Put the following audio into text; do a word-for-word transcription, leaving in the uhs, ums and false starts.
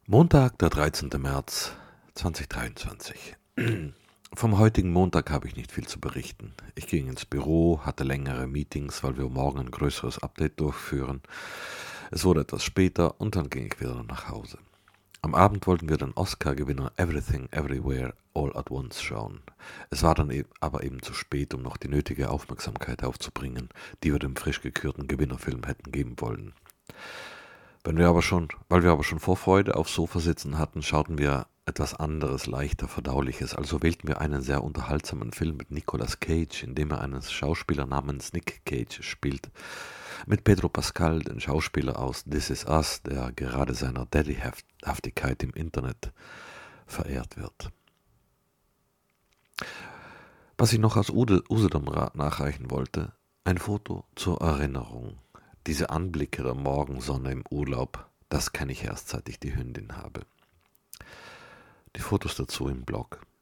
Montag, der dreizehnte März zweitausenddreiundzwanzig. Vom heutigen Montag habe ich nicht viel zu berichten. Ich ging ins Büro, hatte längere Meetings, weil wir morgen ein größeres Update durchführen. Es wurde etwas später und dann ging ich wieder nach Hause. Am Abend wollten wir den Oscar-Gewinner Everything Everywhere All at Once schauen. Es war dann e- aber eben zu spät, um noch die nötige Aufmerksamkeit aufzubringen, die wir dem frisch gekürten Gewinnerfilm hätten geben wollen. Wenn wir aber schon, weil wir aber schon Vorfreude aufs Sofa sitzen hatten, schauten wir etwas anderes, leichter Verdauliches. Also wählten wir einen sehr unterhaltsamen Film mit Nicolas Cage, in dem er einen Schauspieler namens Nick Cage spielt. Mit Pedro Pascal, den Schauspieler aus This Is Us, der gerade seiner Daddy-Haftigkeit im Internet verehrt wird. Was ich noch aus Ude- Usedom ra- nachreichen wollte, ein Foto zur Erinnerung. Diese Anblicke der Morgensonne im Urlaub, das kenne ich erst, seit ich die Hündin habe. Die Fotos dazu im Blog.